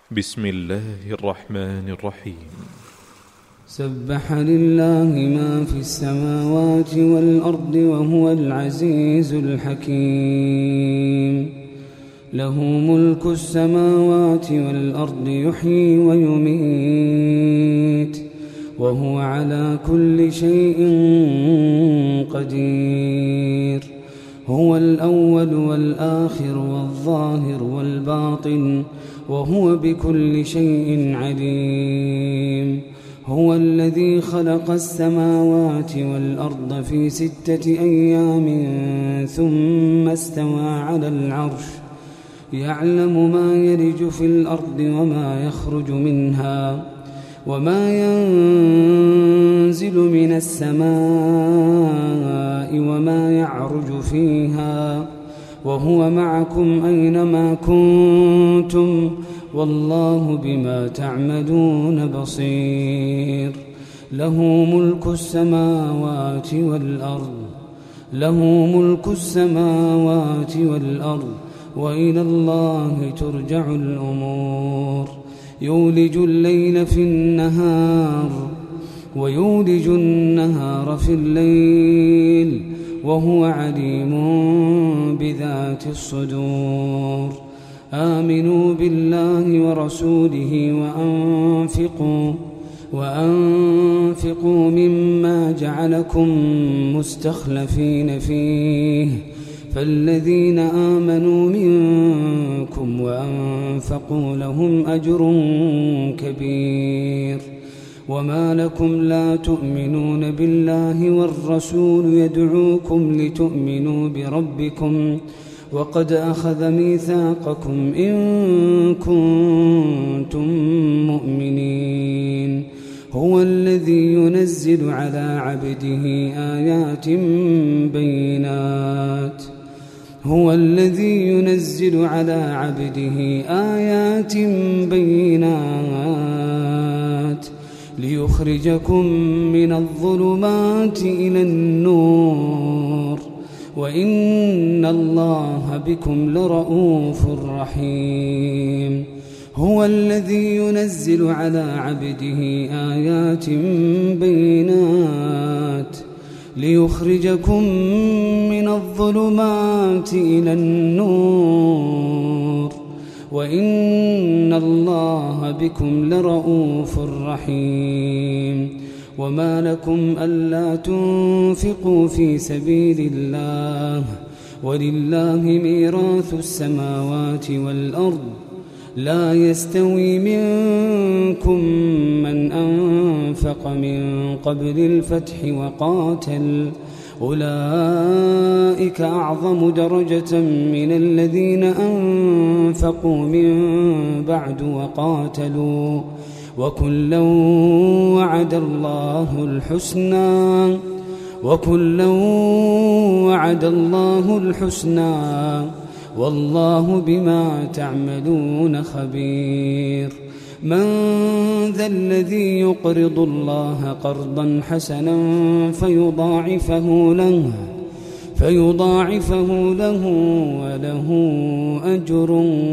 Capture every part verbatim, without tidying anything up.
بسم الله الرحمن الرحيم. سبح لله ما في السماوات والأرض وهو العزيز الحكيم. له ملك السماوات والأرض يحيي ويميت وهو على كل شيء قدير. هو الأول والآخر والظاهر والباطن وهو بكل شيء عليم. هو الذي خلق السماوات والأرض في ستة أيام ثم استوى على العرش يعلم ما يلج في الأرض وما يخرج منها وما ينزل من السماء وما يعرج فيها وهو معكم أينما كنتم والله بما تعملون بصير. له ملك السماوات والأرض له ملك السماوات والأرض وإلى الله ترجع الأمور. يولج الليل في النهار ويولج النهار في الليل وهو عليم بذات الصدور. آمنوا بالله ورسوله وأنفقوا وأنفقوا مما جعلكم مستخلفين فيه فالذين آمنوا منكم وأنفقوا لهم أجر كبير. وما لكم لا تؤمنون بالله والرسول يدعوكم لتؤمنوا بربكم وقد أخذ ميثاقكم إن كنتم مؤمنين. هو الذي ينزل على عبده آيات بينات هو الذي ينزل على عبده آيات بينات ليخرجكم من الظلمات إلى النور وإن الله بكم لرؤوف رحيم. هو الذي ينزل على عبده آيات بينات ليخرجكم من الظلمات إلى النور وإن الله بكم لرؤوف رحيم. وما لكم ألا تنفقوا في سبيل الله ولله ميراث السماوات والأرض لا يستوي منكم من أنفق من قبل الفتح وقاتل أولئك أعظم درجة من الذين أنفقوا من بعد وقاتلوا وكلا وعد الله الحسنى وكلا وعد الله الحسنى والله بما تعملون خبير. من ذا الذي يقرض الله قرضا حسنا فيضاعفه له فيضاعفه له وله أجر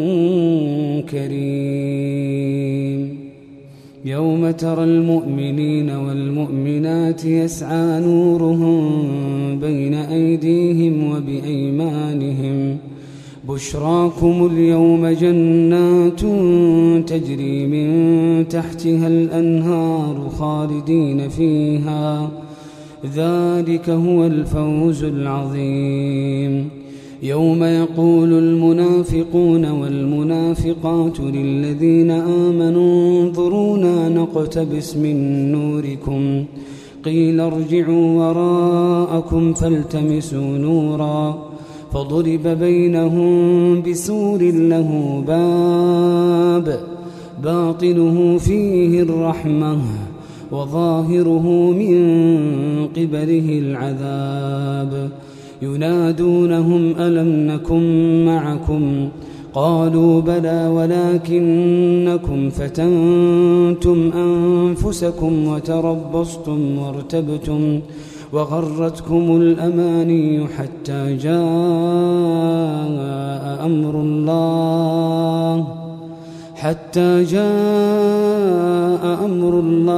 كريم. يوم ترى المؤمنين والمؤمنات يسعى نورهم بين أيديهم وبأيمانهم بشراكم اليوم جنات تجري من تحتها الأنهار خالدين فيها ذلك هو الفوز العظيم. يوم يقول المنافقون والمنافقات للذين آمنوا انظرونا نقتبس من نوركم قيل ارجعوا وراءكم فالتمسوا نورا فضرب بينهم بسور له باب باطنه فيه الرحمة وظاهره من قبله العذاب. ينادونهم ألم نكن معكم قالوا بلى ولكنكم فتنتم أنفسكم وتربصتم وارتبتم وغرتكم الأماني حتى جاء أمر الله حتى جاء أمر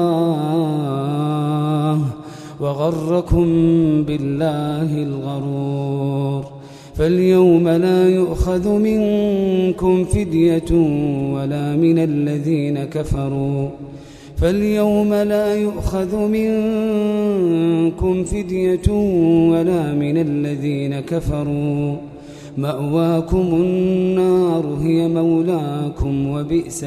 الله وغركم بالله الغرور. فاليوم لا يؤخذ منكم فدية ولا من الذين كفروا فاليوم لا يؤخذ منكم فدية ولا من الذين كفروا مأواكم النار هي مولاكم وبئس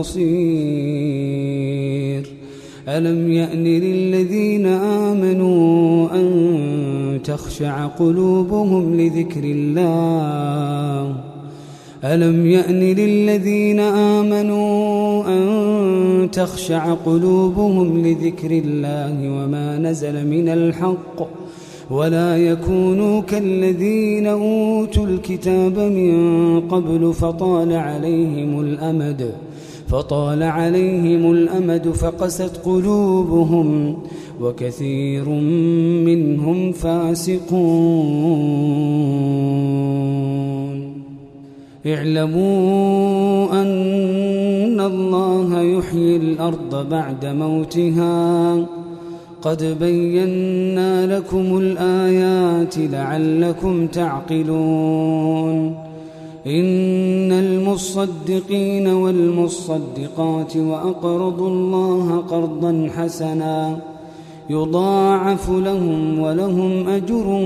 المصير. ألم يأن للذين آمنوا أن تخشع قلوبهم لذكر الله ألم يأن للذين آمنوا أن تخشع قلوبهم لذكر الله وما نزل من الحق ولا يكونوا كالذين أوتوا الكتاب من قبل فطال عليهم الأمد فطال عليهم الأمد فقست قلوبهم وكثير منهم فاسقون. اعلموا أن الله يحيي الأرض بعد موتها قد بينا لكم الآيات لعلكم تعقلون. إن المصدقين والمصدقات وأقرضوا الله قرضا حسنا يضاعف لهم ولهم أجر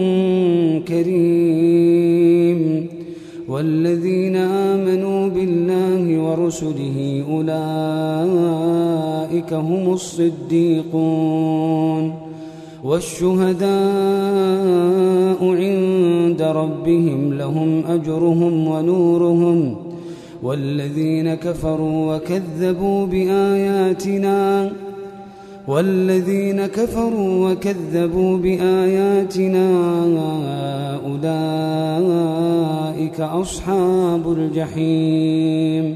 كريم. والذين آمنوا بالله ورسله أولئك هم الصديقون والشهداء عند ربهم لهم أجرهم ونورهم. والذين كفروا وكذبوا بآياتنا والذين كفروا وكذبوا بآياتنا أولئك أصحاب الجحيم.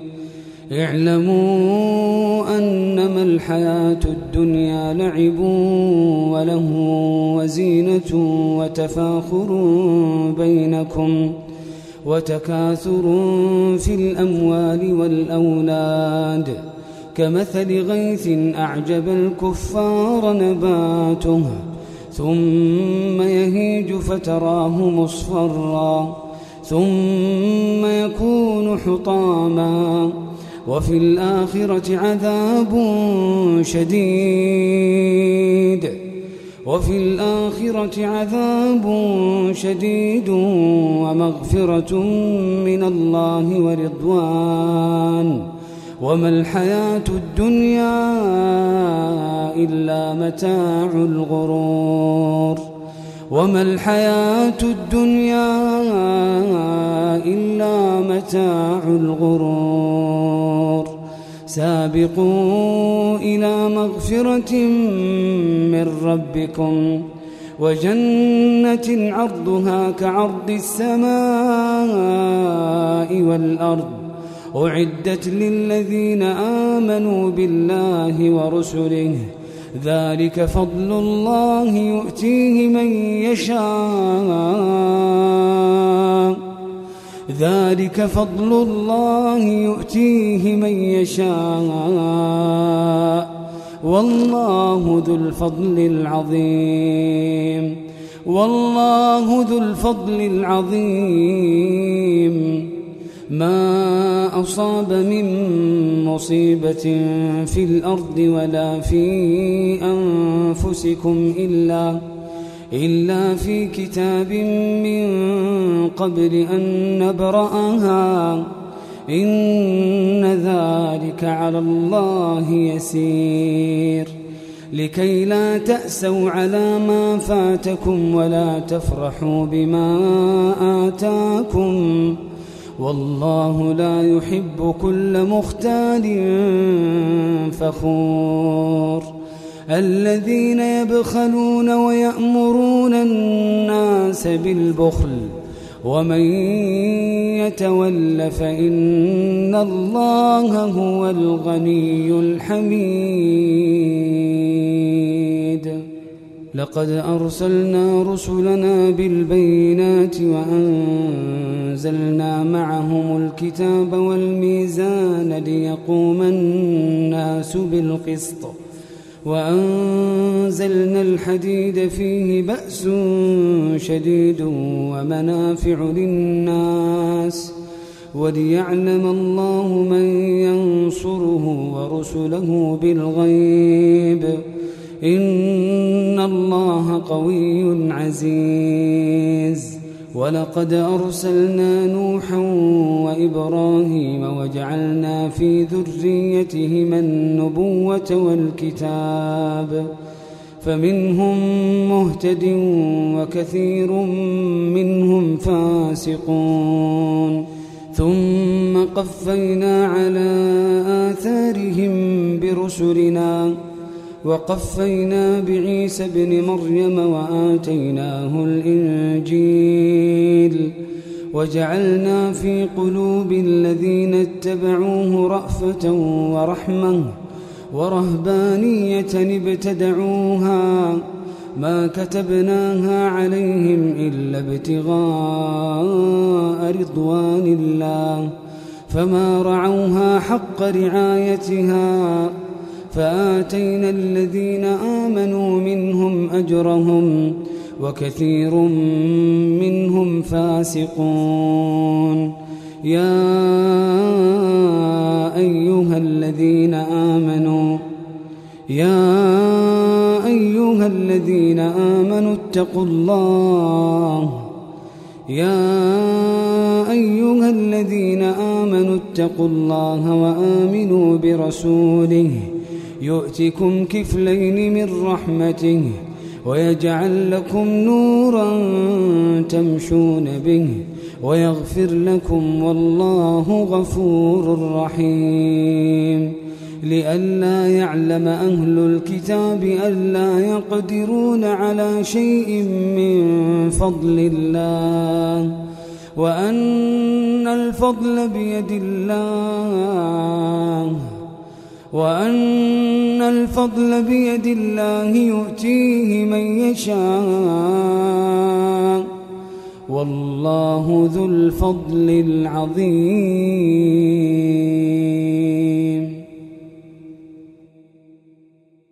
اعلموا أنما الحياة الدنيا لعب وله وزينة وتفاخر بينكم وتكاثر في الأموال والأولاد كمثل غيث أعجب الكفار نباته ثم يهيج فتراه مصفرا ثم يكون حطاما وفي الآخرة عذاب شديد وفي الآخرة عذاب شديد ومغفرة من الله ورضوان وما الحياة الدنيا إلا متاع الغرور وما الحياة الدنيا إلا متاع الغرور. سابقوا إلى مغفرة من ربكم وجنة عرضها كعرض السماء والأرض أعدت للذين آمنوا بالله ورسله ذلك فضل الله يؤتيه من يشاء ذلك فضل الله يؤتيه من يشاء والله ذو الفضل العظيم والله ذو الفضل العظيم. ما أصاب من مصيبة في الأرض ولا في أنفسكم إلا إلا في كتاب من قبل أن نبرأها إن ذلك على الله يسير. لكي لا تأسوا على ما فاتكم ولا تفرحوا بما آتاكم والله لا يحب كل مختال فخور. الذين يبخلون ويأمرون الناس بالبخل ومن يتول فإن الله هو الغني الحميد. لقد أرسلنا رسلنا بالبينات وأنزلنا معهم الكتاب والميزان ليقوم الناس بالقسط وأنزلنا الحديد فيه بأس شديد ومنافع للناس وليعلم الله من ينصره ورسله بالغيب إن الله قوي عزيز. ولقد أرسلنا نوحا وإبراهيم وجعلنا في ذريتهما النبوة والكتاب فمنهم مهتد وكثير منهم فاسقون ثم قفينا على آثارهم برسلنا وقفينا بعيسى ابن مريم وآتيناه الإنجيل وجعلنا في قلوب الذين اتبعوه رأفة ورحمة ورهبانية ابتدعوها ما كتبناها عليهم إلا ابتغاء رضوان الله فما رعوها حق رعايتها فآتينا الذين آمنوا منهم أجرهم وكثير منهم فاسقون. يا أيها الذين آمنوا يا أيها الذين آمنوا اتقوا الله يا أيها الذين آمنوا اتقوا الله وآمنوا برسوله يؤتكم كفلين من رحمته ويجعل لكم نورا تمشون به ويغفر لكم والله غفور رحيم. لئلا يعلم أهل الكتاب ألا يقدرون على شيء من فضل الله وأن الفضل بيد الله وأن الفضل بيد الله يؤتيه من يشاء والله ذو الفضل العظيم.